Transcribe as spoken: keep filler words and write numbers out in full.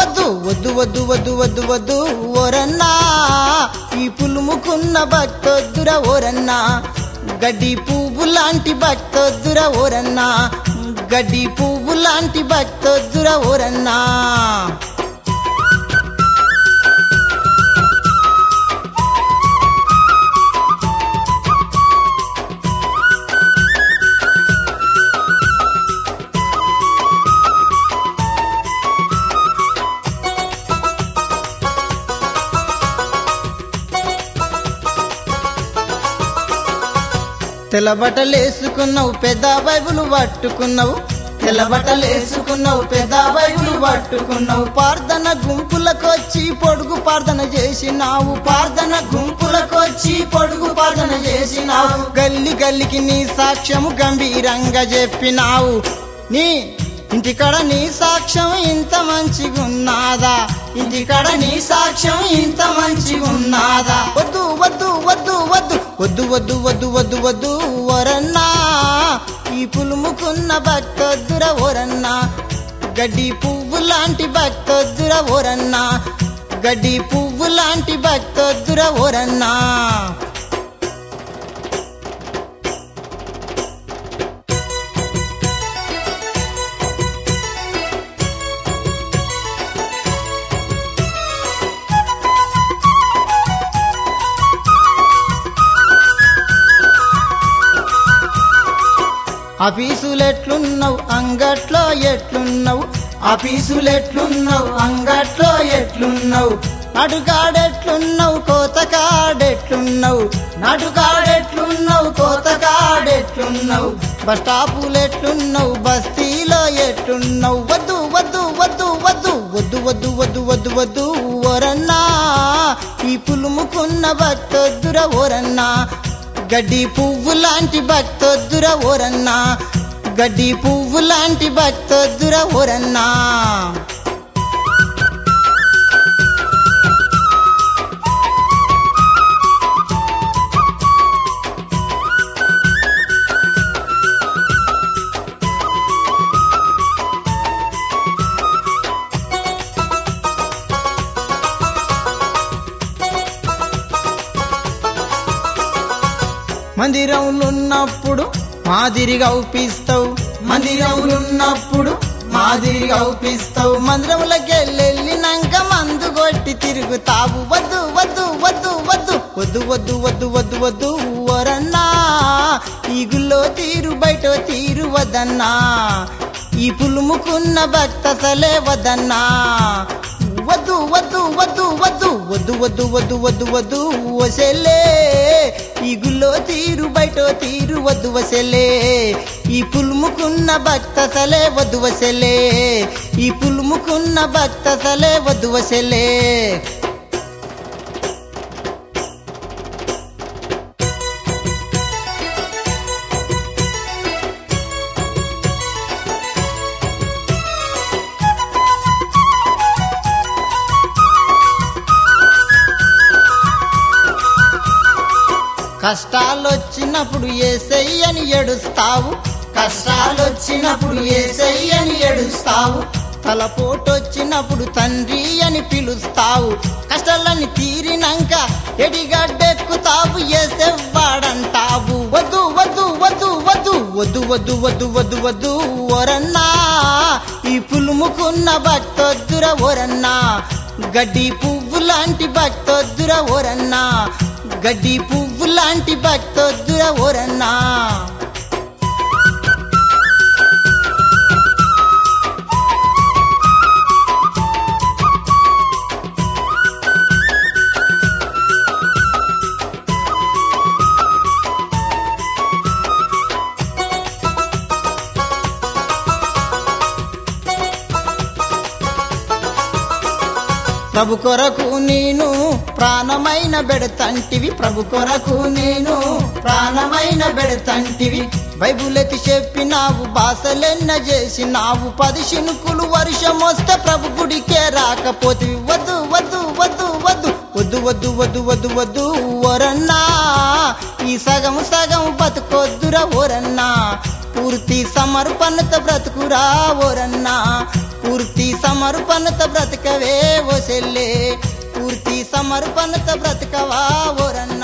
వద్దు వద్దు వద్దు వద్దు వద్దు వద్దు ఓరన్నా ఈ పులుముకున్న భక్తొద్దుర ఓరన్నా గడ్డి పువ్వు లాంటి భక్తొద్దుర ఓరన్నా గడ్డి పువ్వు లాంటి భక్తొద్దుర ఓరన్నా తెల్లబట్టలేసుకున్నావు పెద్ద బైబులు పట్టుకున్నావు తెల్లబట్టలేసుకున్నావు పెద్ద బైబులు పట్టుకున్నావు ప్రార్థన గుంపులకొచ్చి పొడుగు ప్రార్థన చేసినావు ప్రార్థన గుంపులకొచ్చి పొడుగు ప్రార్థన చేసినావు గల్లి గల్లికి నీ సాక్ష్యము గంభీరంగా చెప్పినావు నీ ఇంటికాడ నీ సాక్ష్యం ఇంత మంచిగున్నాదా ఇంటికాడ నీ సాక్ష్యం ఇంత మంచిగున్నాదా వద్దు వద్దు వద్దు వద్దు వద్దు వద్దు వద్దు వద్దు వద్దు ఓరన్నా ఈ పులుముకున్న భక్తొద్దుర ఓరన్నా గడ్డి పువ్వు లాంటి భక్తొద్దుర ఓరన్నా గడ్డి పువ్వు లాంటి భక్తొద్దుర ఓరన్నా ఆఫీసులెట్లున్నావు అంగట్లో ఎట్లున్నావు ఆఫీసులెట్లున్నావు అంగట్లో ఎట్లున్నావు నడుగాడెట్లున్నావు కోతకాడెట్లున్నావు నడుగాడెట్లున్నావు కోతకాడెట్లున్నావు బస్ స్టాపులెట్లున్నావు బస్తీలో ఎట్లున్నావు వద్దు వద్దు వద్దు వద్దు వద్దు వద్దు వద్దు వద్దు వద్దు ఓరన్నా ఈ పులుముకున్న భక్తొద్దుర ఓరన్నా గడ్డి పువ్వు లాంటి భక్తొద్దుర ఓరన్నా గడ్డి పువ్వు లాంటి భక్తొద్దుర ఓరన్నా మందిరంలున్నప్పుడు మాదిరిగా ఊపిస్తావు మందిరంలున్నప్పుడు మాదిరిగా ఊపిస్తావు మందిరంలోకి వెళ్ళినాక మందు కొట్టి తిరుగుతావు వద్దు వద్దు వద్దు వద్దు వద్దు వద్దు వద్దు వద్దు వద్దు ఓరన్నా ఈ గుళ్ళో తీరు బయట తీరు వదన్నా ఈ పులుముకున్న భక్తసలే వదన్నా వద్దు వద్దు వద్దు వద్దు వద్దు వద్దు వద్దు వద్దు వద్దు వసలే ఈ గుళ్ళో తీరు బయట తీరు వద్దు వసలే ఈ పులుముకున్న భక్తసలే వద్దు వసలే ఈ పులుముకున్న భక్తసలే వద్దు వసలే కష్టాలొచ్చినప్పుడు యేసయ్యని ఏడుస్తావు కష్టాలొచ్చినప్పుడు యేసయ్యని ఏడుస్తావు తలపోటొచ్చినప్పుడు తండ్రి అని పిలుస్తావు కష్టాలని తీరినాక ఎడిగడ్డెక్కుతావు యేసెవ్వాడంటావు వద్దు వద్దు వద్దు వద్దు వద్దు వద్దు వద్దు వద్దు వద్దు ఓరన్నా ఈ పులుముకున్న భక్తొద్దుర ఓరన్నా గడ్డి పువ్వు లాంటి భక్తొద్దుర ఓరన్నా గడ్డి పువ్వు లాంటి భక్తొద్దుర ఓరన్నా ప్రభు కొరకు నేను ప్రాణమైన బెడతంటివి ప్రభు కొరకు నేను ప్రాణమైన బెడతంటివి బైబుల్ ఎత్తి చెప్పినావు భాషలెన్న చేసినావు పది శినుకులు వర్షం వస్తే ప్రభు గుడికే రాకపోతే వద్దు వద్దు వద్దు వద్దు వద్దు వద్దు వద్దు వద్దు వద్దు ఓరన్నా ఈ సగం సగం బతుకొద్దురా ఓరన్నా పూర్తి సమర్పణత బ్రతుకురా ఓరన్నా పూర్తి సమర్పణత బ్రతకవే ఓ సెల్లే పూర్తి సమర్పణత బ్రతకవా ఓరన్న